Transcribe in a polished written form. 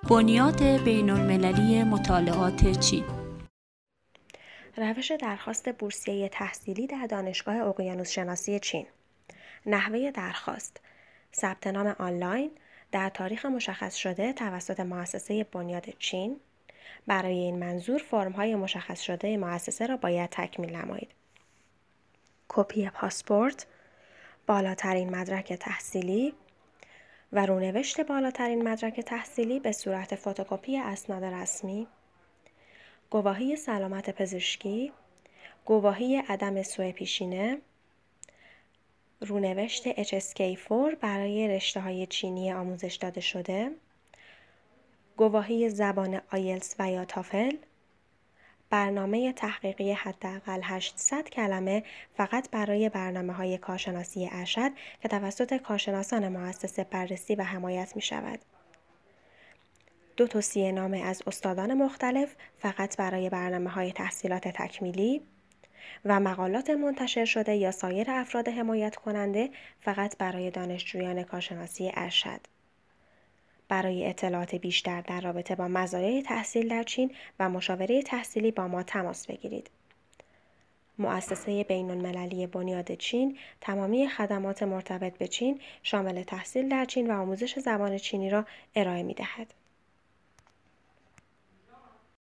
بنیاد بین‌المللی مطالعات چین. روش درخواست بورسیه تحصیلی در دانشگاه اقیانوس‌شناسی چین. نحوه درخواست: ثبت نام آنلاین در تاریخ مشخص شده توسط مؤسسه بنیاد چین. برای این منظور فرم‌های مشخص شده مؤسسه را باید تکمیل نمایید. کپی پاسپورت، بالاترین مدرک تحصیلی و رونوشت بالاترین مدرک تحصیلی به صورت فتوکپی اسناد رسمی، گواهی سلامت پزشکی، گواهی عدم سوء پیشینه، رونوشت HSK4 برای رشته‌های چینی آموزش داده شده، گواهی زبان آیلتس و یا تافل، برنامه تحقیقی حداقل 800 کلمه فقط برای برنامه‌های کارشناسی ارشد که توسط کارشناسان مؤسسه بررسی و حمایت می‌شود. 2 توصیه‌نامه از استادان مختلف فقط برای برنامه‌های تحصیلات تکمیلی و مقالات منتشر شده یا سایر افراد حمایت کننده فقط برای دانشجویان کارشناسی ارشد. برای اطلاعات بیشتر در رابطه با مزایای تحصیل در چین و مشاوره تحصیلی با ما تماس بگیرید. مؤسسه بین‌المللی بنیاد چین تمامی خدمات مرتبط به چین شامل تحصیل در چین و آموزش زبان چینی را ارائه می‌دهد.